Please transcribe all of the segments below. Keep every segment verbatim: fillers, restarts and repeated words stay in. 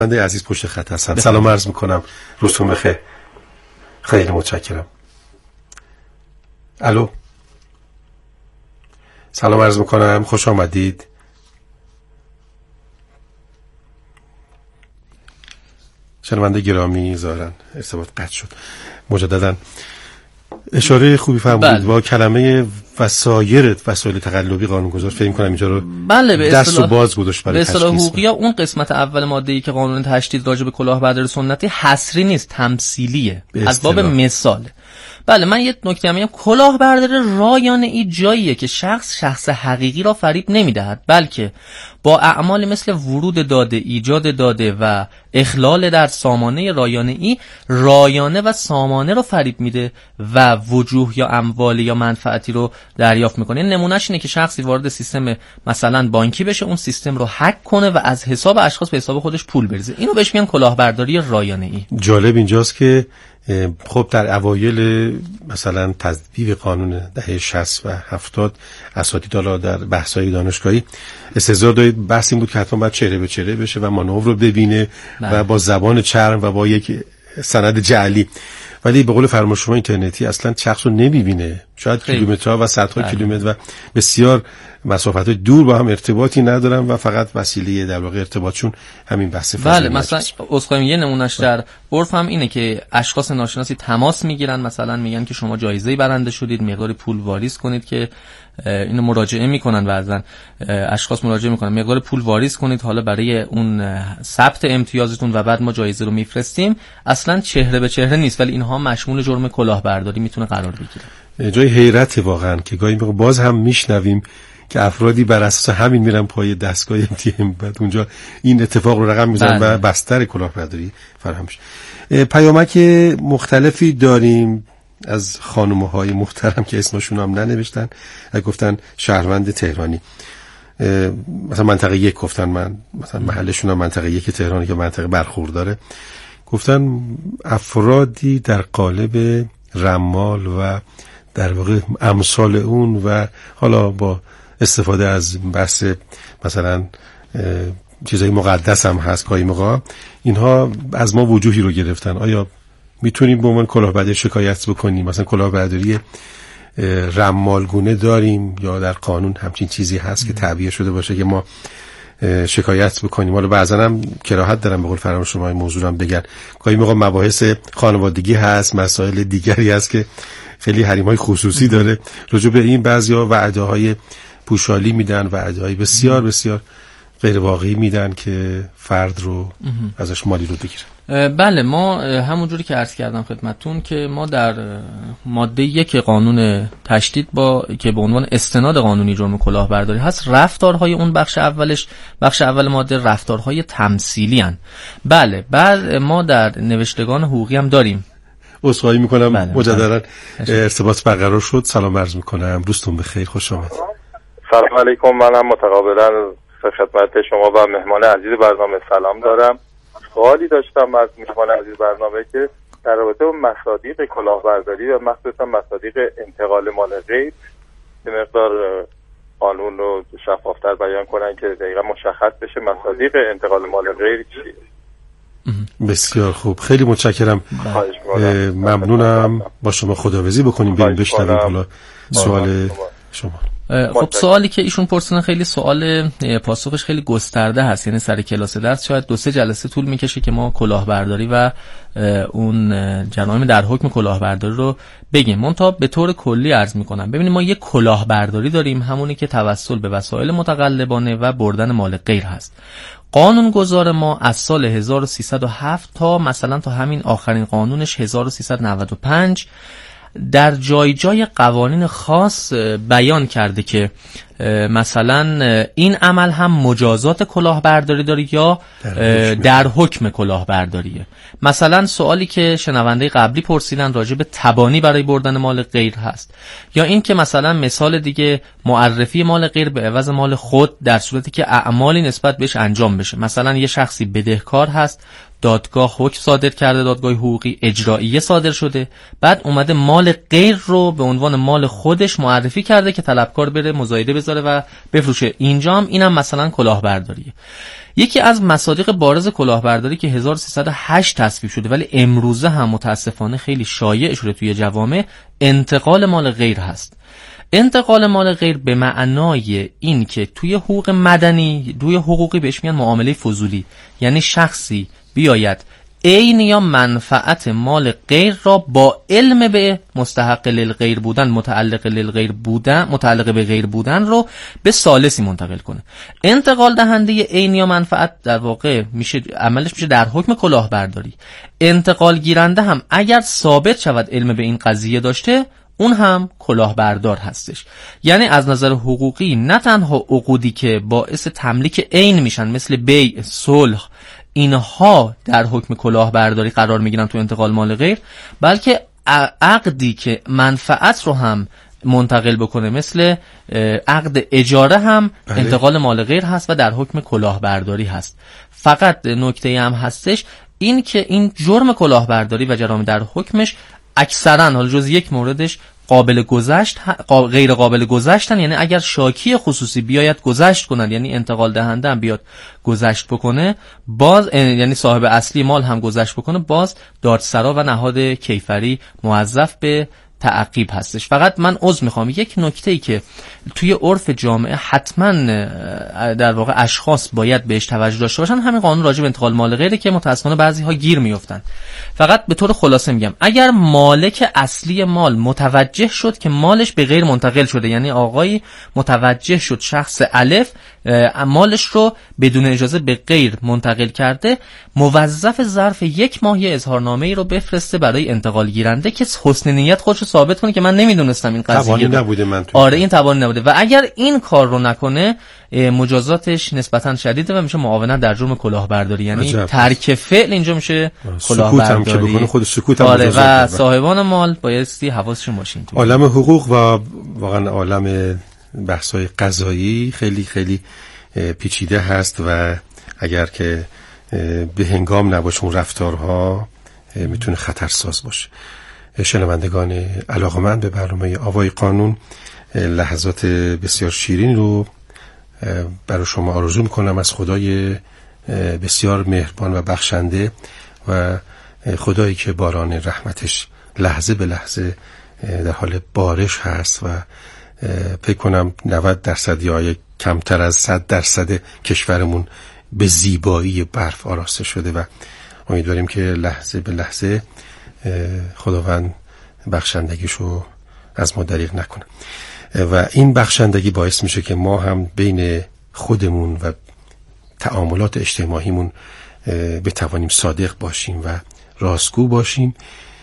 بنده عزیز پشت خط هستم. سلام عرض میکنم، روزتون بخیر. خیلی متشکرم. الو، سلام عرض میکنم، خوش آمدید. شنونده گرامی، ظاهرا ارتباط قطع شد. مجددا اشاره خوبی فرمودید. با کلمه وسایر وسایل تقلبی قانونگذار فکر کنم اینجا رو بله به دست و باز گذاشت برای تشخیص. به اصطلاح حقوقی ها اون قسمت اول ماده‌ای که قانون تشدید راجع به کلاهبرداری سنتی حصری نیست، تمثیلیه، از باب مثاله. بله من یه نکته هم میگم، کلاهبرداری رایانه ای جاییه که شخص شخص حقیقی را فریب نمیدهد، بلکه با اعمالی مثل ورود داده، ایجاد داده و اخلال در سامانه رایانه ای رایانه و سامانه رو فریب میده و وجوه یا اموال یا منفعتی رو دریافت میکنه. نمونهش اینه که شخصی وارد سیستم مثلا بانکی بشه، اون سیستم رو هک کنه و از حساب اشخاص به حساب خودش پول بریزه. اینو بهش میگن کلاهبرداری رایانه ای. جالب اینجاست که خب در اوایل مثلا تدوین قانون دهه شصت و هفتاد اساتید حالا در بحث‌های دانشگاهی استحضار دارید، بحث این بود که حتما باید چهره به چهره بشه و مانور رو ببینه بله. و با زبان چرم و با یک سند جعلی. ولی به قول فرمایش شما اینترنتی اصلا شخص رو نمیبینه، شاید کیلومترها و صدها کیلومتر و بسیار مسافت‌های دور با هم ارتباطی ندارن و فقط وسیله در واقع ارتباطشون همین بحث فضایی. بله مثلا اسخای یه نمونهش در عرف هم اینه که اشخاص ناشناسی تماس میگیرن، مثلا میگن که شما جایزه‌ای برنده شدید، مقدار پول واریز کنید، که اینو مراجعه میکنن، بعضن اشخاص مراجعه میکنن مقدار پول واریز کنید حالا برای اون ثبت امتیازتون و بعد ما جایزه رو میفرستیم. اصلا چهره به چهره نیست، ولی اینها مشمول جرم کلاهبرداری میتونه قرار بگیره. جای حیرت واقعا که گاهی باز هم میشنویم که افرادی بر اساس همین میرن پای دستگاه ام تی ام، بعد اونجا این اتفاق رو رقم میزنن و بستر کلاهبرداری فراهم میشه. پیامک مختلفی داریم از خانم‌های محترم که اسمشون هم ننوشتن، گفتن شهروند تهرانی، مثلا منطقه یک گفتن، من مثلا محلشون هم منطقه یک تهرانی که منطقه برخورداره، گفتن افرادی در قالب رمال و در واقع امثال اون و حالا با استفاده از بحث مثلا چیزای مقدس هم هست گاهی موقع، اینها از ما وجوهی رو گرفتن. آیا میتونیم به عنوان کلاهبرداری شکایت بکنیم؟ مثلا کلاهبرداری رمالگونه داریم یا در قانون همچین چیزی هست که تعبیه شده باشه که ما شکایت بکنیم؟ حالا بعضا هم کراهت دارم به قول فرمان شما این موضوع هم بگن، گاهی موقع مباحث خانوادگی هست، مسائل دیگری هست که خیلی حریم‌های خصوصی داره. راجع به این بعضیا وعده‌های پوشالی میدن، وعده‌های بسیار بسیار غیر واقعی میدن که فرد رو ازش مالی رو بگیرن. بله ما همونجوری که عرض کردم خدمتتون که ما در ماده یک قانون تشدید با که به عنوان استناد قانونی جرم کلاهبرداری هست، رفتارهای اون بخش اولش، بخش اول ماده رفتارهای تمثیلی هن. بله بعد ما در نوشتگان حقوقی هم داریم. عذرخواهی میکنم بله مجددا ارتباط برقرار شد. سلام عرض میکنم، روزتون بخیر، خوش آمد. سلام علیکم، منم متقابلا خدمت شما و مهمان عزیز برنامه سلام دارم. سوالی داشتم از مهمان عزیز برنامه که در رابطه با مصادیق کلاهبرداری و مخصوصا مصادیق انتقال مال غیر که مقدار قانون رو شفافتر بیان کنن که دقیقا مشخص بشه مصادیق انتقال مال غیر چیه. بسیار خوب، خیلی متشکرم، ممنونم. با شما خداحافظی بکنیم، بریم بشنویم حالا سوال شما. خب سوالی که ایشون پرسیدن خیلی سوال پاسخش خیلی گسترده هست، یعنی سر کلاس درس شاید دو سه جلسه طول میکشه که ما کلاهبرداری و اون جرایم در حکم کلاهبرداری رو بگیم. من تا به طور کلی عرض میکنم. ببینید ما یک کلاهبرداری داریم، همونی که توسل به وسایل متقلبانه و بردن مال غیر هست. قانون گذار ما از سال هزار و سیصد و هفت تا مثلا تا همین آخرین قانونش هزار و سیصد و نود و پنج در جای جای قوانین خاص بیان کرده که مثلا این عمل هم مجازات کلاهبرداری داره یا در, در حکم کلاهبرداریه. مثلا سوالی که شنونده قبلی پرسیدن راجع به تبانی برای بردن مال غیر هست، یا این که مثلا مثال دیگه معرفی مال غیر به عوض مال خود در صورتی که اعمالی نسبت بهش انجام بشه. مثلا یه شخصی بدهکار هست، دادگاه حکم صادر کرده، دادگاه حقوقی اجراییه صادر شده، بعد اومده مال غیر رو به عنوان مال خودش معرفی کرده که طلبکار بره مزایده بذاره و بفروشه. اینجا هم اینم مثلا کلاهبرداریه. یکی از مصادیق بارز کلاهبرداری که هزار و سیصد و هشت تصویب شده ولی امروزه هم متاسفانه خیلی شایع شده توی جوامع، انتقال مال غیر هست. انتقال مال غیر به معنای این که توی حقوق مدنی، توی حقوقی بهش میگن معامله فضولی، یعنی شخصی بیاید عین یا منفعت مال غیر را با علم به مستحق للغیر بودن، متعلق للغیر بودن، متعلق به غیر بودن رو به ثالثی منتقل کنه. انتقال دهنده عین یا منفعت در واقع میشه عملش میشه در حکم کلاهبرداری. انتقال گیرنده هم اگر ثابت شود علم به این قضیه داشته، اون هم کلاهبردار هستش. یعنی از نظر حقوقی نه تنها عقودی که باعث تملیک عین میشن مثل بیع، صلح، اینها در حکم کلاهبرداری قرار میگیرن تو انتقال مال غیر، بلکه عقدی که منفعت رو هم منتقل بکنه مثل عقد اجاره هم بله. انتقال مال غیر هست و در حکم کلاهبرداری هست. فقط نکته هم هستش این که این جرم کلاهبرداری و جرایم در حکمش اکثرا حالا جز یک موردش قابل گذشت غیر قابل گذشتن، یعنی اگر شاکی خصوصی بیاید گذشت کنند، یعنی انتقال دهنده هم بیاد گذشت بکنه، باز یعنی صاحب اصلی مال هم گذشت بکنه، باز دادسرا و نهاد کیفری موظف به تعقیب هستش. فقط من عذر میخوام، یک نکته‌ای که توی عرف جامعه حتما در واقع اشخاص باید بهش توجه داشته باشن، همین قانون راجع به انتقال مال غیره که متأسفانه بعضی‌ها گیر میافتن. فقط به طور خلاصه میگم اگر مالک اصلی مال متوجه شد که مالش به غیر منتقل شده، یعنی آقایی متوجه شد شخص الف مالش رو بدون اجازه به غیر منتقل کرده، موظف ظرف یک ماه یه اظهارنامه‌ای رو بفرسته برای انتقال گیرنده که حسن نیت خودش رو ثابت کنه که من نمیدونستم این قضیه توانی نبوده من تو آره این توانی نبوده، و اگر این کار رو نکنه مجازاتش نسبتا شدیده و میشه معاونت در جرم کلاهبرداری، یعنی عجب. ترک فعل اینجا میشه کلاهبرداری. سکوت هم که بکنه خود سکوت هم آره و صاحبان مال بایستی حواسشون باشین. عالم حقوق و واقعا عالم بحث‌های قضایی خیلی خیلی پیچیده هست و اگر که به هنگام نباشه اون رفتارها میتونه خطرساز باشه. شنوندگان علاقه‌مند به برنامه آوای قانون، لحظات بسیار شیرین رو برای شما آرزو میکنم از خدای بسیار مهربان و بخشنده و خدایی که باران رحمتش لحظه به لحظه در حال بارش هست و فکر کنم نود درصد یا کمتر از صد درصد کشورمون به زیبایی برف آراسته شده و امیدواریم که لحظه به لحظه خداوند بخشندگیشو از ما دریغ نکنه و این بخشندگی باعث میشه که ما هم بین خودمون و تعاملات اجتماعیمون بتوانیم صادق باشیم و راستگو باشیم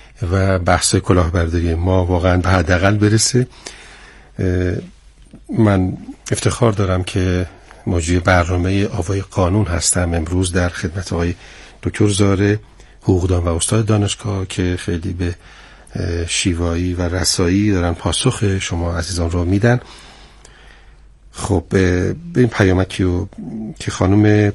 و بحث کلاهبرداری ما واقعا به حداقل برسه. من افتخار دارم که مجری برنامه آوای قانون هستم امروز در خدمت آقای دکتر زاره، حقوقدان و استاد دانشگاه، که خیلی به شیوایی و رسایی دارن پاسخ شما عزیزان رو میدن. خب به این پیامکی و که خانم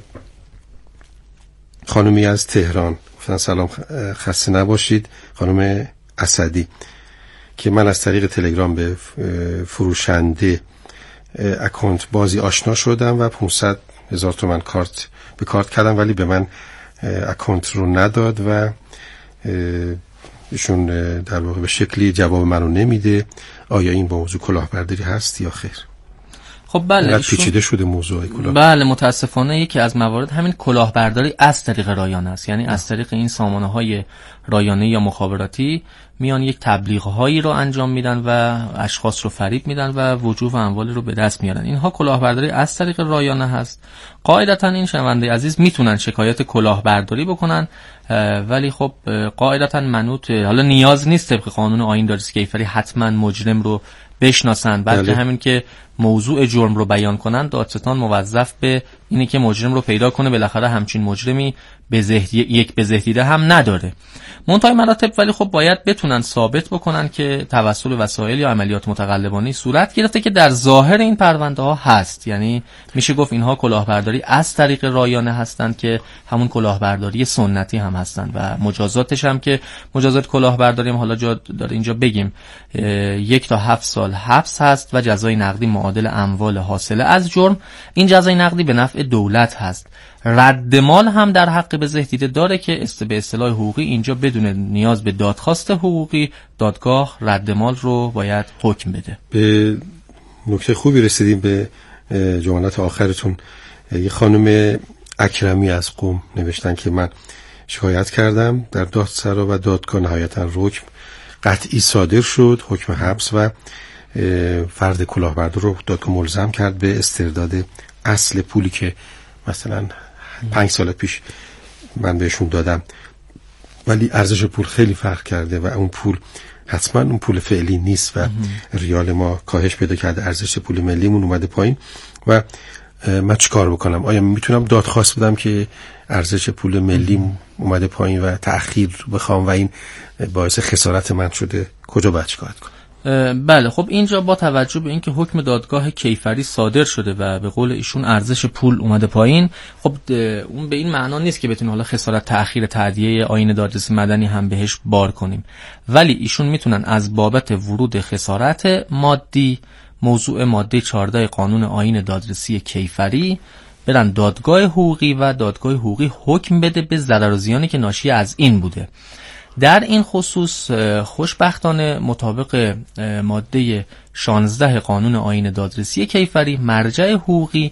خانمی از تهران گفتن سلام خسته نباشید، خانم اسدی، که من از طریق تلگرام به فروشنده اکانت بازی آشنا شدم و پانصد هزار تومان کارت به کارت کردم ولی به من اکانت رو نداد و ایشون در واقع به شکلی جواب منو نمیده. آیا این موضوع کلاهبرداری هست یا خیر؟ خب بله پیچیده شده موضوع کلاه. بله متاسفانه یکی از موارد همین کلاهبرداری از طریق رایانه است، یعنی از طریق این سامانه‌های رایانه یا مخابراتی میان یک تبلیغ‌هایی رو انجام میدن و اشخاص رو فریب میدن و وجوه و اموال رو به دست میارن. اینها کلاهبرداری از طریق رایانه هست. قاعدتاً این شنونده عزیز میتونن شکایت کلاهبرداری بکنن ولی خب قاعدتاً منوط، حالا نیاز نیست طبق قانون آیین دادرس کیفری حتما مجرم رو بشناسن، بلکه همین که موضوع جرم رو بیان کنن دادستان موظف به اینه که مجرم رو پیدا کنه. بالاخره همچین مجرمی بزهدی یک بزهدیده هم نداره. منتهای مراتب ولی خب باید بتونن ثابت بکنن که توسل وسایل یا عملیات متقلبانه صورت گرفته که در ظاهر این پرونده ها هست. یعنی میشه گفت اینها کلاهبرداری از طریق رایانه هستند که همون کلاهبرداری سنتی هم هستند و مجازاتش هم که مجازات کلاهبرداری هم حالا جا داره اینجا بگیم یک تا هفت سال حبس هست و جزای نقدی معادل اموال حاصله از جرم. این جزای نقدی به نفع دولت هست. رد مال هم در حق بزهدیده داره که است به اصطلاح حقوقی اینجا بدون نیاز به دادخواست حقوقی دادگاه رد مال رو باید حکم بده. به نکته خوبی رسیدیم به جملات آخرتون. یه خانم اکرمی از قم نوشتن که من شکایت کردم در دادسرا و دادگاه نهایتا حکم قطعی صادر شد، حکم حبس و فرد کلاهبردار رو دادگاه ملزم کرد به استرداد اصل پولی که مثلا پنج سال پیش من بهشون دادم، ولی ارزش پول خیلی فرق کرده و اون پول حتما اون پول فعلی نیست و ریال ما کاهش پیدا کرده، ارزش پول ملیمون اومده پایین و من چیکار بکنم؟ آیا میتونم دادخواست بدم که ارزش پول ملیم اومده پایین و تأخیر بخوام و این باعث خسارت من شده؟ کجا باید چیکار کنم؟ بله خب اینجا با توجه به اینکه حکم دادگاه کیفری صادر شده و به قول ایشون ارزش پول اومده پایین، خب اون به این معنا نیست که بتونیم حالا خسارت تأخیر تادیه آیین دادرسی مدنی هم بهش بار کنیم، ولی ایشون میتونن از بابت ورود خسارت مادی موضوع ماده چهارده قانون آیین دادرسی کیفری برن دادگاه حقوقی و دادگاه حقوقی حکم بده به ضرر و زیانی که ناشی از این بوده. در این خصوص خوشبختانه مطابق ماده شانزده قانون آیین دادرسی کیفری مرجع حقوقی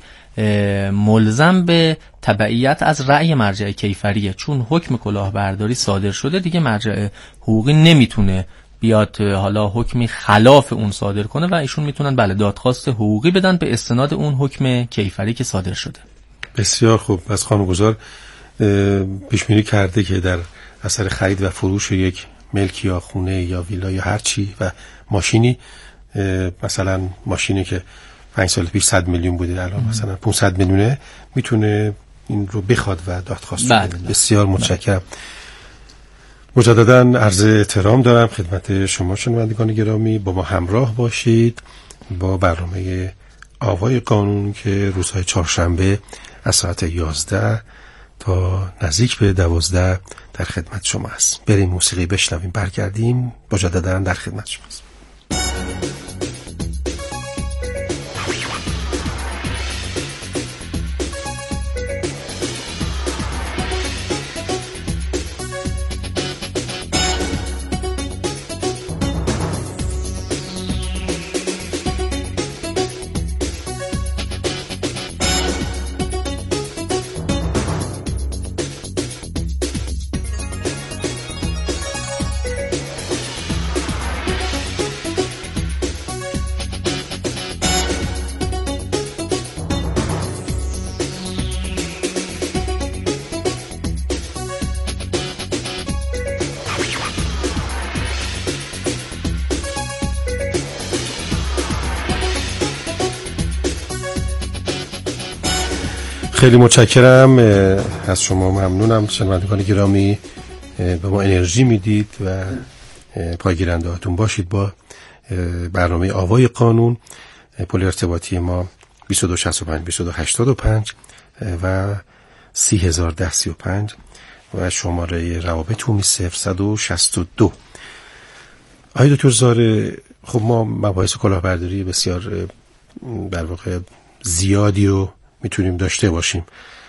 ملزم به تبعیت از رأی مرجع کیفریه، چون حکم کلاهبرداری صادر شده دیگه مرجع حقوقی نمیتونه بیاد حالا حکمی خلاف اون صادر کنه و ایشون میتونن بله دادخواست حقوقی بدن به استناد اون حکم کیفری که صادر شده. بسیار خوب. از قانونگذار پیش بینی کرده که در اثر خرید و فروش یک ملک یا خونه یا ویلا یا هر چی و ماشینی، مثلا ماشینی که پنج سال پیش صد میلیون بوده الان مثلا پانصد میلیونه، میتونه این رو بخواد و دادخواست بده. بسیار متشکرم. بله. مجددا عرض احترام دارم خدمت شما شنوندگان گرامی، با ما همراه باشید با برنامه آوای قانون که روزهای چهارشنبه از ساعت یازده تا نزدیک به دوازده در خدمت شما است. بریم موسیقی بشنویم، برگردیم مجددا در خدمت شما است. خیلی متشکرم از شما، ممنونم شنوندگان گرامی، به ما انرژی میدید و پایگیرنده هاتون باشید با برنامه آوای قانون. پل ارتباطی ما بیست و دو شصت و پنج بیست و دو هشتاد و پنج و سی هزار و ده سی و پنج و شماره روابط عمومی صفر صد و شصت و دو. آقای دکتر زاره، خب ما مباحث کلاهبرداری بسیار در واقع زیادی رو میتونیم داشته باشیم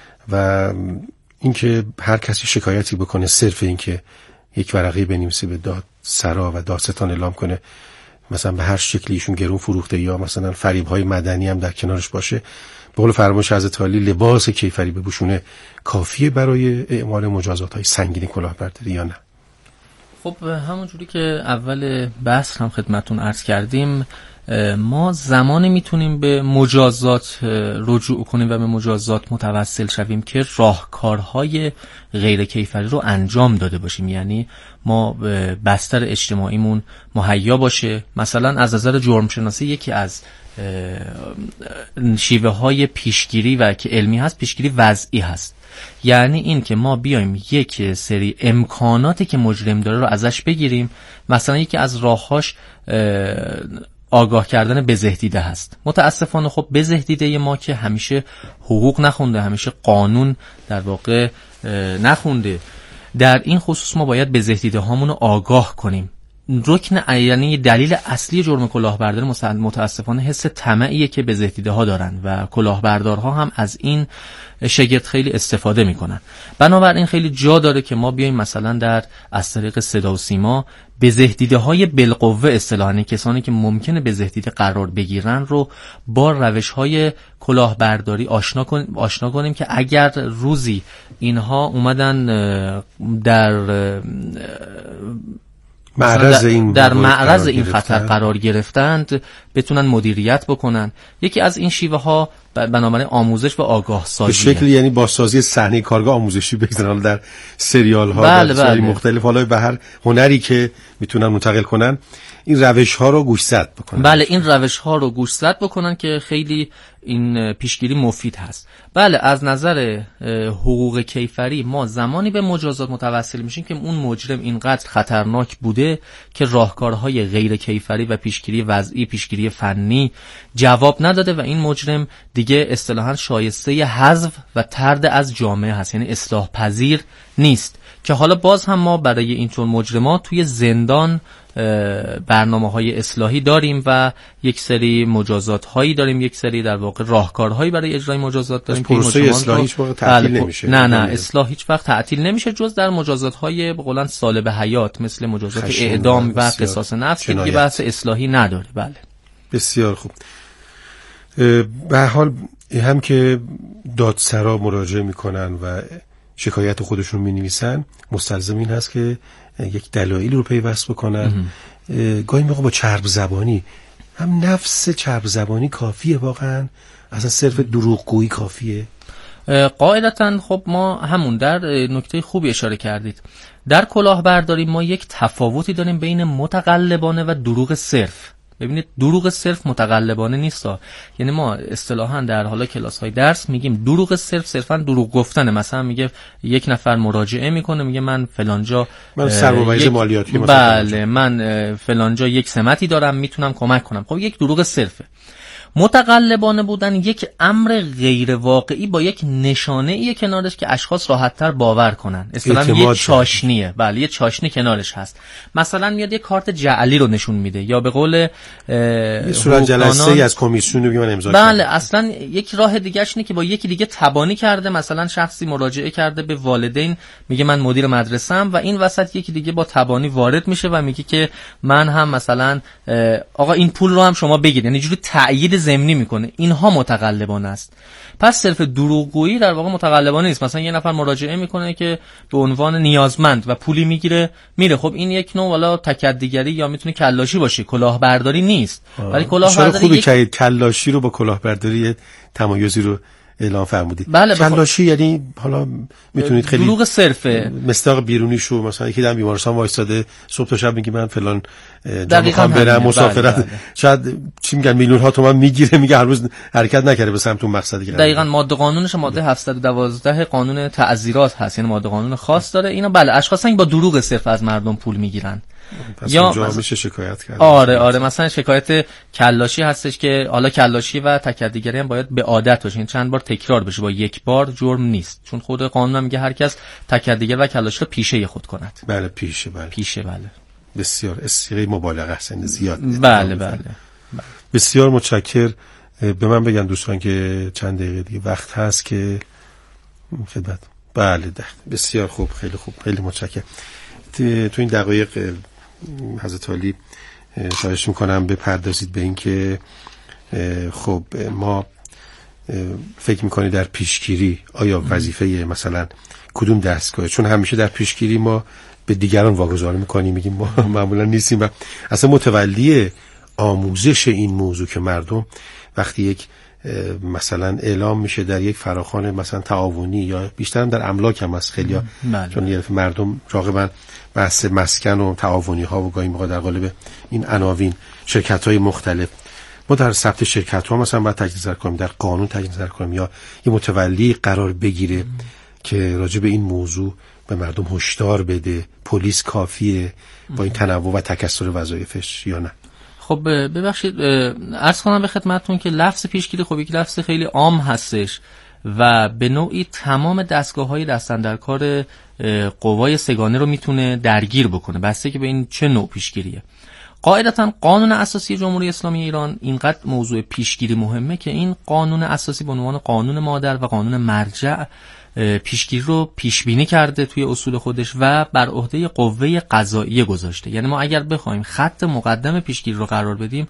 و اینکه هر کسی شکایتی بکنه صرف اینکه یک ورقی بنویسه به دادسرا و دادستان اعلام کنه مثلا به هر شکلی ایشون گرون فروخته یا مثلا فریب‌های مدنی هم در کنارش باشه، به قول فرمایش حضرت عالی لباس کیفری بپوشونه، کافیه برای اعمال مجازات‌های سنگین کلاهبرداری یا نه؟ خب همونجوری که اول بحث هم خدمتون عرض کردیم، ما زمانی میتونیم به مجازات رجوع کنیم و به مجازات متوسل شویم که راهکارهای غیر کیفری رو انجام داده باشیم، یعنی ما بستر اجتماعیمون مهیا باشه. مثلا از نظر جرم شناسی یکی از شیوه های پیشگیری و که علمی هست پیشگیری وضعی هست. یعنی این که ما بیایم یک سری امکاناتی که مجرم داره رو ازش بگیریم. مثلا یکی از راههاش آگاه کردن بزهدیده هست. متاسفانه خب بزهدیده ما که همیشه حقوق نخونده، همیشه قانون در واقع نخونده، در این خصوص ما باید بزهدیده هامون رو آگاه کنیم. رکن یعنی دلیل اصلی جرم کلاهبرداری متاسفانه حس طمعیه که بزهدیده ها دارن و کلاهبردارها هم از این شگرد خیلی استفاده میکنن. بنابراین خیلی جا داره که ما بیایم مثلا در از طریق صدا و سیما بزهدیده های بالقوه اصطلاحاً کسانی که ممکنه بزهدیده قرار بگیرن رو با روش های کلاهبرداری آشنا کنیم آشنا کنیم که اگر روزی اینها اومدن در معرض این در معرض این خطر قرار گرفتند بتونن مدیریت بکنن. یکی از این شیوه ها بنابراین آموزش و آگاه سازی به شکل یعنی بازسازی صحنه کارگاه آموزشی بگذارن در سریال ها بله در بله. مختلف، حالا به هر هنری که میتونن منتقل کنن این روش ها رو گوشزد بکنن. بله این روش ها رو گوشزد بکنن که خیلی این پیشگیری مفید هست. بله از نظر حقوق کیفری ما زمانی به مجازات متوسل میشیم که اون مجرم اینقدر خطرناک بوده که راهکارهای غیر کیفری و پیشگیری وضعی، پیشگیری فنی جواب نداده و این مجرم دیگه اصطلاحاً شایسته حذف و طرد از جامعه هست، یعنی اصلاح پذیر نیست. که حالا باز هم ما برای اینطور مجرمات توی زندان برنامه‌های اصلاحی داریم و یک سری مجازات هایی داریم، یک سری در واقع راهکارهایی برای اجرای مجازات داریم که پروسه اصلاح هیچ وقت تعطیل بله نمیشه. نه نه اصلاح هیچ وقت تعطیل نمیشه جز در مجازات های به قولن سالب حیات مثل مجازات اعدام و قصاص نفس که دیگه بحث اصلاحی نداره. بله بسیار خوب. به هر حال هم که دادسرا مراجعه میکنن و شکایت خودشون مینویسن مستلزم این هست که یک دلایلی رو پیوست بکنن. گاهی موقع با چرب زبانی هم نفس چرب زبانی کافیه واقعا؟ اصلا صرف دروغگویی کافیه؟ قاعدتا خب ما همون در نکته خوبی اشاره کردید. در کلاهبرداری ما یک تفاوتی داریم بین متقلبانه و دروغ صرف. ببینید دروغ صرف متقلبانه نیستا، یعنی ما اصطلاحاً در حالا کلاس‌های درس میگیم دروغ صرف صرفاً دروغ گفتنه. مثلا میگه یک نفر مراجعه میکنه میگه من فلانجا من سرمایه مالیاتی مثلا بله من فلانجا یک سمتی دارم میتونم کمک کنم. خب یک دروغ صرفه. متقلبانه بودن یک امر غیر واقعی با یک نشانه ای کنارش که اشخاص راحت‌تر باور کنن. اصطلاحاً یک چاشنیه. بله یه چاشنی کنارش هست. مثلا میاد یه کارت جعلی رو نشون میده یا به قول یه صورت جلسه ای از کمیسیون میگه من امضا کردم. بله اصلا یک راه دیگه‌اش اینه که با یکی دیگه تبانی کرده. مثلا شخصی مراجعه کرده به والدین میگه من مدیر مدرسه‌ام و این وسط یکی دیگه با تبانی وارد میشه و میگه که من هم مثلا آقا این پول رو هم شما بگید، یعنی جوری تأیید ضمنی میکنه. اینها متقلبانه است. پس صرف دروغگویی در واقع متقلبانه نیست. مثلا یه نفر مراجعه میکنه که به عنوان نیازمند و پولی میگیره میره، خب این یک نوع والا تکدیگری یا میتونه کلاشی باشه، کلاهبرداری نیست. ولی کلاهبرداری خوبه یک... که کلاشی رو با کلاهبرداری تمایزی رو اعلام فرمودید. بله کلاشی یعنی حالا میتونید خیلی دروغ صرفه، مصداق بیرونیشو مثلا یکی در بیمارستان وایساده صبح تا شب میگه من فلان جا میخوام برم مسافرت، بله بله. شاید چی میگن میلیون ها تومان میگیره میگه هر روز حرکت نکرده به سمت اون مقصدی که دقیقاً ماده قانونش ماده هفتصد و دوازده قانون تعزیرات هست، یعنی ماده قانون خاص داره. اینا بله اشخاصا با دروغ صرف از مردم پول میگیرن. یا اونجا میشه شکایت کرد. آره آره مثلا شکایت کلاشی هستش که حالا کلاشی و تکدیگری هم باید به عادت باشه، این چند بار تکرار بشه، با یک بار جرم نیست، چون خود قانون هم میگه هر کس تکدیگر و کلاشی رو پیشه خود کند. بله پیشه بله پیشه بله بسیار استیقه مبالغه است زیاد. بله بله بسیار متشکر. به من بگن دوستان که چند دقیقه دیگه وقت هست که خدمت. بله ده. بسیار خوب خیلی خوب خیلی متشکر. تو این دقایق حضرت عالی خواهش میکنم بپردازید به این که خب ما فکر میکنید در پیشگیری آیا وظیفه مثلا کدوم دستگاه، چون همیشه در پیشگیری ما به دیگران واگذار میکنیم میگیم ما معمولا نیستیم و اصلا متولی آموزش این موضوع که مردم وقتی یک مثلا اعلام میشه در یک فراخوان مثلا تعاونی یا بیشتر هم در املاک هم از خیلی ها، چون یه مردم راغبن بحث مسکن و تعاونی ها و گاهی موقع در قالب این عناوین شرکت های مختلف ما در ثبت شرکت ها مثلا باید تجدید نظر کنیم، در قانون تجدید نظر کنیم، یا یه متولی قرار بگیره ام. که راجع به این موضوع به مردم هشدار بده؟ پلیس کافیه با این تنوع و تکثر وظایفش یا نه؟ خب ببخشید عرض کنم به خدمتتون که لفظ پیشگیری خب یک لفظ خیلی عام هستش و به نوعی تمام دستگاه‌های دستاندرکار قوای سگانه رو میتونه درگیر بکنه، بسته که به این چه نوع پیشگیریه. قاعدتا قانون اساسی جمهوری اسلامی ایران اینقدر موضوع پیشگیری مهمه که این قانون اساسی به عنوان قانون مادر و قانون مرجع پیشگیری رو پیش بینی کرده توی اصول خودش و بر عهده قوه قضاییه گذاشته. یعنی ما اگر بخوایم خط مقدم پیشگیری رو قرار بدیم،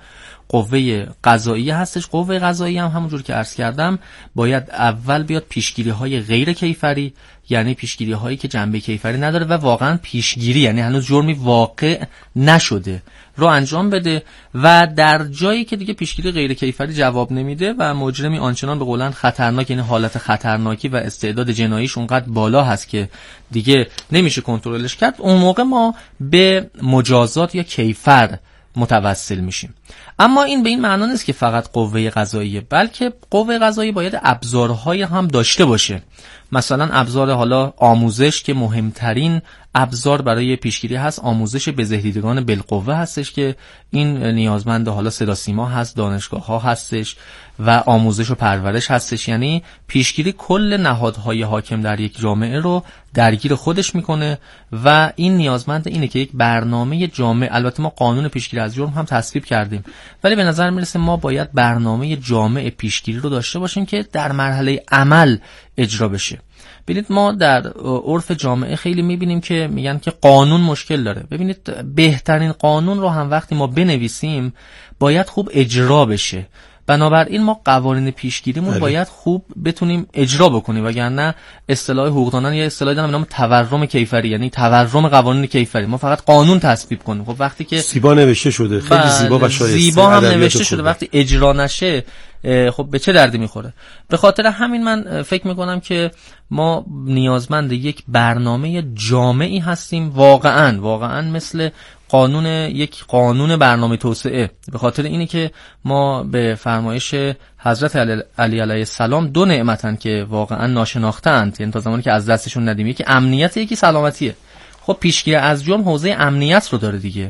قوه قضاییه هستش. قوه قضاییه هم همونجور که عرض کردم باید اول بیاد پیشگیری های غیر کیفری، یعنی پیشگیری هایی که جنبه کیفری نداره و واقعا پیشگیری یعنی هنوز جرمی واقع نشده رو انجام بده، و در جایی که دیگه پیشگیری غیر کیفری جواب نمیده و مجرمی آنچنان به قولن خطرناک، یعنی حالت خطرناکی و استعداد جناییش اونقدر بالا هست که دیگه نمیشه کنترلش کرد، اون موقع ما به مجازات یا کیفر متوسل میشیم. اما این به این معنا نیست که فقط قوه قضاییه، بلکه قوه قضاییه باید ابزارهای هم داشته باشه. مثلا ابزار حالا آموزش که مهمترین ابزار برای پیشگیری هست، آموزش بزهریدگان بالقوه هستش که این نیازمند حالا صدا سیما هست، دانشگاه ها هستش و آموزش و پرورش هستش. یعنی پیشگیری کل نهادهای حاکم در یک جامعه رو درگیر خودش میکنه و این نیازمند اینه که یک برنامه جامع، البته ما قانون پیشگیری از جرم هم تصویب کردیم، ولی به نظر میرسه ما باید برنامه جامع پیشگیری رو داشته باشیم که در مرحله عمل اجرا بشه. ببینید ما در عرف جامعه خیلی میبینیم که میگن که قانون مشکل داره. ببینید بهترین قانون رو هم وقتی ما بنویسیم باید خوب اجرا بشه. بنابراین ما قوانین پیشگیریمون باید خوب بتونیم اجرا بکنیم، وگرنه اصطلاح حقوقدانان یا اصطلاحی دارن به نام تورم کیفری، یعنی تورم قوانین کیفری. ما فقط قانون تصویب کنیم. خب وقتی که زیبا نوشته شده، خیلی زیبا و شایسته، زیبا هم نوشته شده، وقتی اجرا نشه خب به چه دردی میخوره؟ به خاطر همین من فکر میکنم که ما نیازمند یک برنامه جامعی هستیم، واقعا واقعا مثل قانون یک قانون برنامه توسعه. به خاطر اینه که ما به فرمایش حضرت علی علیه السلام دو نعمتن که واقعا ناشناختند، یعنی تا زمانی که از دستشون ندیم، یکی امنیت، یکی سلامتیه. خب پیشگیری از جرم حوزه امنیت رو داره دیگه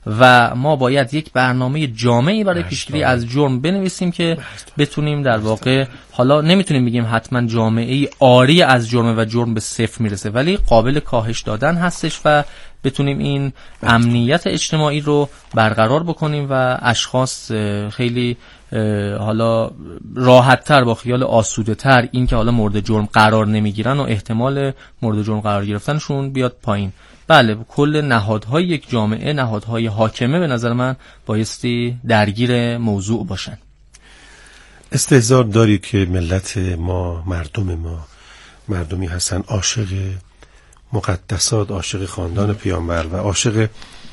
و ما باید یک برنامه جامعی برای پیشگیری از جرم بنویسیم که بتونیم در واقع، حالا نمیتونیم بگیم حتما جامعه عاری از جرم و جرم به صفر میرسه، ولی قابل کاهش دادن هستش و بتونیم این امنیت اجتماعی رو برقرار بکنیم و اشخاص خیلی حالا راحت‌تر با خیال آسوده‌تر این که حالا مورد جرم قرار نمیگیرن و احتمال مورد جرم قرار گرفتنشون بیاد پایین. بله، کل نهادهای یک جامعه، نهادهای حاکمه به نظر من بایستی درگیر موضوع باشن. استحضار دارید که ملت ما، مردم ما مردمی هستن عاشق مقدسات، عاشق خاندان پیامبر و عاشق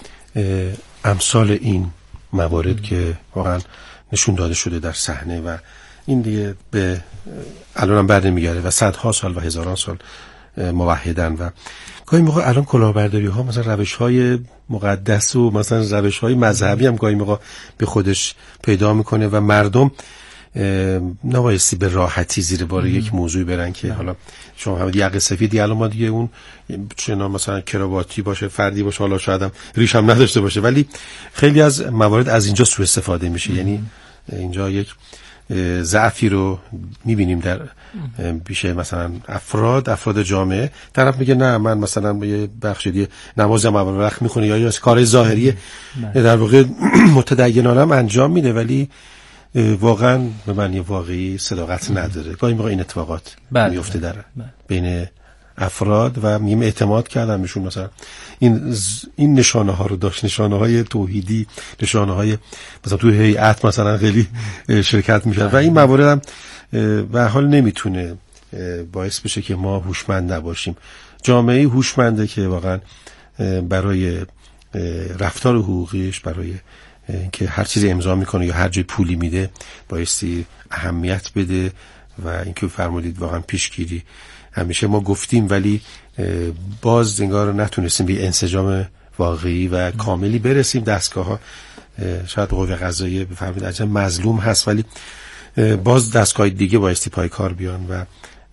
امثال این موارد که واقعا نشون داده شده در صحنه و این دیگه به الانم بر نمیگرده و صدها سال و هزاران سال موحدن. و گاهی موقع الان کلاهبرداری ها مثلا روش های مقدس و مثلا روش های مذهبی هم گاهی موقع به خودش پیدا میکنه و مردم نبایستی به راحتی زیر بار یک موضوع برن که حالا شما هم یقه سفیدی، الان ما دیگه اون چنا مثلا کراواتی باشه، فردی باشه، حالا شاید هم ریش هم نداشته باشه، ولی خیلی از موارد از اینجا سوء استفاده میشه. یعنی اینجا یک ضعفی رو میبینیم در بیشه مثلا افراد افراد جامعه. طرف میگه نه من مثلا یه بخش دیگه نمازم اول وقت میخونه یا یا کار ظاهری در واقع متدینانه هم انجام میده، ولی واقعا به معنی واقعی صداقت نداره. گاهی موقع این اتفاقات میفته در بین افراد و میگیم اعتماد کردن بهشون، مثلا این این نشانه ها رو داشت، نشانه های توحیدی، نشانه های مثلا توی هیئت مثلا خیلی شرکت میشن و این موارد هم به حال نمیتونه باعث بشه که ما هوشمند نباشیم. جامعه هوشمنده که واقعا برای رفتار حقوقیش، برای که هر چیزی امضا میکنه یا هر جای پولی میده بایستی اهمیت بده و اینکه فرمودید واقعا پیشگیری همیشه ما گفتیم ولی باز انگار نتونستیم به انسجام واقعی و کاملی برسیم. دستگاه ها شاید قوه قضاییه بفرمایید عجب مظلوم هست، ولی باز دستگاه دیگه بایستی پای کار بیان و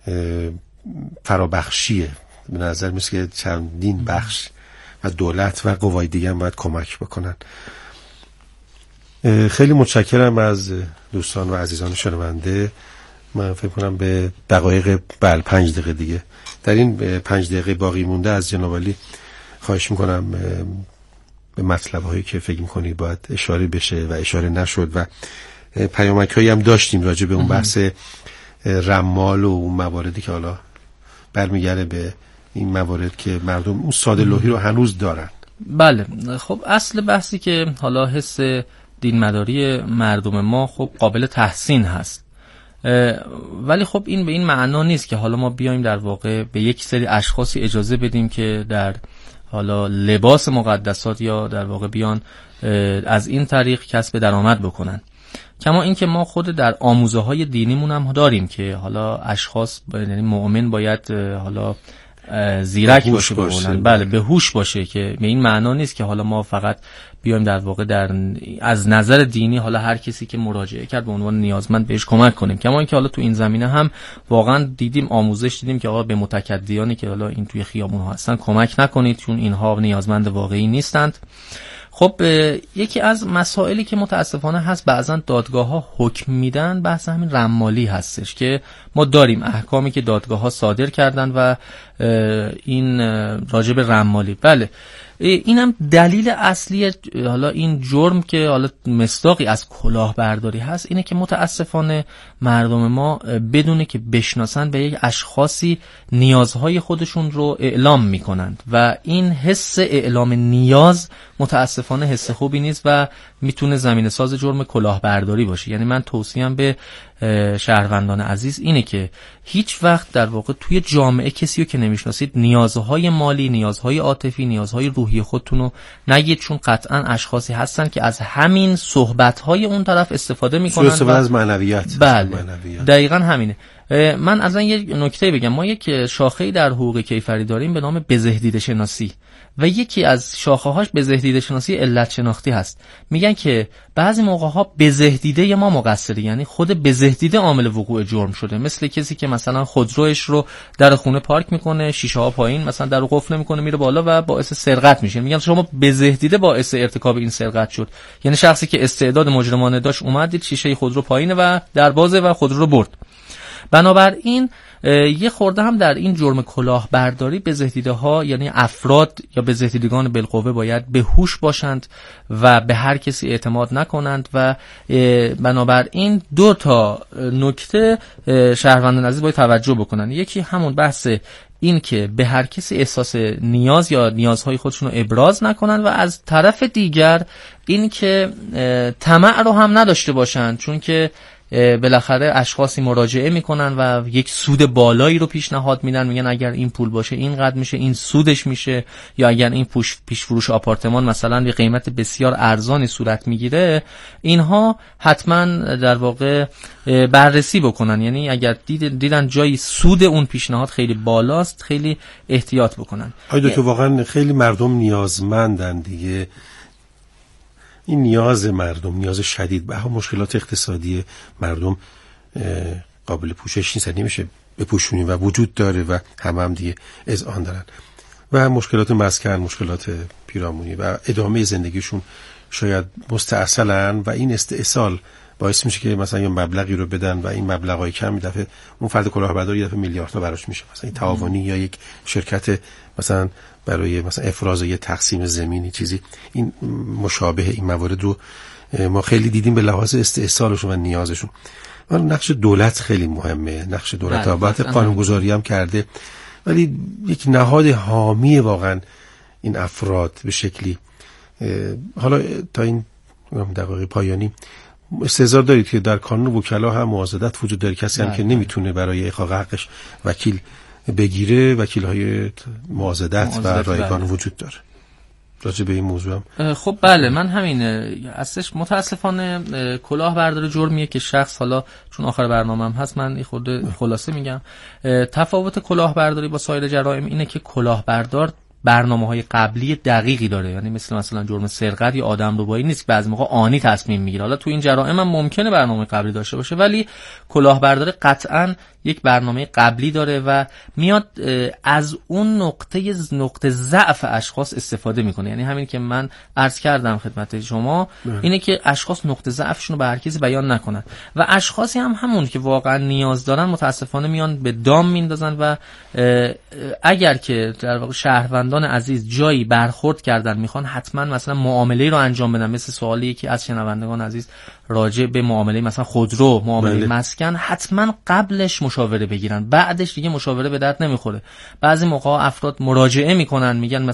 فرابخشیه. به نظر میاد که چندین بخش و دولت و قوای دیگه هم باید کمک بکنن. خیلی متشکرم از دوستان و عزیزان شنونده. من فکر کنم به دقایق بل پنج دقیقه دیگه در این پنج دقیقه باقی مونده از جناب عالی خواهش میکنم به مطلب هایی که فکر میکنید باید اشاره بشه و اشاره نشد و پیامک هایی هم داشتیم راجع به اون بحث رمال و اون مواردی که حالا برمیگره به این موارد که مردم اون ساده لوحی رو هنوز دارن. بله خب اصل بحثی که حالا حس دین مداری مردم ما خب قابل تحسین هست، ولی خب این به این معنا نیست که حالا ما بیایم در واقع به یک سری اشخاصی اجازه بدیم که در حالا لباس مقدسات یا در واقع بیان از این طریق کسب درآمد بکنن. کما اینکه ما خود در آموزه های دینیمون هم داریم که حالا اشخاص یعنی مؤمن باید حالا زیرک باشه بولن. بله به هوش باشه، که به این معنا نیست که حالا ما فقط بیایم در واقع در از نظر دینی حالا هر کسی که مراجعه کرد به عنوان نیازمند بهش کمک کنیم. کما اینکه حالا تو این زمینه هم واقعا دیدیم آموزش دیدیم که آقا به متکدیانی که حالا این توی خیابون ها هستن کمک نکنید چون اینها نیازمند واقعی نیستند. خب یکی از مسائلی که متاسفانه هست بعضا دادگاه ها حکم میدن بحث همین رمالی هستش که ما داریم احکامی که دادگاه ها صادر کردن و این راجب رمالی. بله اینم دلیل اصلی حالا این جرم که حالا مصداقی از کلاهبرداری هست اینه که متاسفانه مردم ما بدونه که بشناسن به یک اشخاصی نیازهای خودشون رو اعلام میکنند و این حس اعلام نیاز متاسفانه حس خوبی نیست و میتونه زمینه ساز جرم کلاهبرداری باشه. یعنی من توصیه‌ام به شهروندان عزیز اینه که هیچ وقت در واقع توی جامعه کسی رو که نمیشناسید نیازهای مالی، نیازهای عاطفی، نیازهای روحی خودتون رو نگید، چون قطعا اشخاصی هستن که از همین صحبت‌های اون طرف استفاده میکنن و از معنویات. بله معنویات. دقیقاً همینه. من از این یک نکته بگم، ما یک شاخه‌ای در حقوق کیفری داریم به نام بزهدیده شناسی و یکی از شاخه‌هاش بزهدیده شناسی علت شناختی هست. میگن که بعضی موقع‌ها بزهدیده ما مقصره، یعنی خود بزهدیده عامل وقوع جرم شده. مثل کسی که مثلا خودروش رو در خونه پارک میکنه، شیشه ها پایین، مثلا در رو قفل نمیکنه، میره بالا و باعث سرقت میشه. میگن شما بزهدیده باعث ارتکاب این سرقت شد. یعنی شخصی که استعداد مجرمانه داشت اومد دید شیشه خودرو پایینه و در بازه و خودرو رو برد. بنابراین یه خورده هم در این جرم کلاهبرداری بزهدیده ها یعنی افراد یا بزهدیدگان بالقوه باید به هوش باشند و به هر کسی اعتماد نکنند و بنابراین دو تا نکته شهروندان عزیز باید توجه بکنن. یکی همون بحث این که به هر کسی احساس نیاز یا نیازهای خودشون رو ابراز نکنن و از طرف دیگر این که طمع رو هم نداشته باشن، چون که بالاخره اشخاصی مراجعه میکنن و یک سود بالایی رو پیشنهاد میدن، میگن اگر این پول باشه اینقدر میشه، این سودش میشه، یا اگر این پیش فروش آپارتمان مثلا به قیمت بسیار ارزانی صورت میگیره، اینها حتما در واقع بررسی بکنن. یعنی اگر دید دیدن جایی سود اون پیشنهاد خیلی بالاست خیلی احتیاط بکنن. آیا تو واقعا خیلی مردم نیازمندن دیگه، این نیاز مردم نیاز شدید به هم مشکلات اقتصادی مردم قابل پوشش نیست، نمیشه بپوشونیم و وجود داره و همه هم دیگه اذعان دارن و مشکلات مسکن، مشکلات پیرامونی و ادامه زندگیشون شاید مستعصلن و این استئصال باعث میشه که مثلا یه مبلغی رو بدن و این مبلغای کم می دفعه اون فرد کلاهبردار یه دفعه میلیاردها براش میشه، مثلا این تعاونی یا یک شرکت مثلا برای مثلا افراز یه تقسیم زمینی چیزی، این مشابه این موارد رو ما خیلی دیدیم به لحاظ استئصالشون و نیازشون. ولی نقش دولت خیلی مهمه، نقش دولت البته قانونگذاری هم کرده، ولی یک نهاد حامی واقعا این افراد به شکلی. حالا تا این دقایق پایانی استحضار دارید که در قانون وکلا هم معاضدت وجود داره، کسی هم که نمیتونه برای احقاق حقش وکیل بگیره، وکیل‌های معاضدت و رایگان وجود داره. راجع به این موضوع هم خب بله من همین اصلش متاسفانه کلاهبرداری جرمیه که شخص، حالا چون آخر برنامه‌ام هست من این خورده خلاصه میگم، تفاوت کلاهبرداری با سایر جرایم اینه که کلاهبردار برنامه‌های قبلی دقیقی داره، یعنی مثل مثلا جرم سرقت یا آدمربایی نیست که بعضی موقع آنی تصمیم میگیره. حالا تو این جرائم هم ممکنه برنامه قبلی داشته باشه، ولی کلاهبرداری قطعاً یک برنامه قبلی داره و میاد از اون نقطه نقطه ضعف اشخاص استفاده میکنه. یعنی همین که من عرض کردم خدمت شما نه. اینه که اشخاص نقطه ضعفشون رو به هر کسی بیان نکنن و اشخاصی هم همون که واقعا نیاز دارن متاسفانه میان به دام میندازن و اگر که در واقع شهروندان عزیز جایی برخورد کردن میخوان حتما مثلا معامله رو انجام بدن، مثل سوالی که از شنوندگان عزیز راجع به معامله مثلا خودرو، معامله بله. مسکن، حتما قبلش مشاوره بگیرن، بعدش دیگه مشاوره به درد نمیخوره. بعضی موقع افراد مراجعه میکنن میگن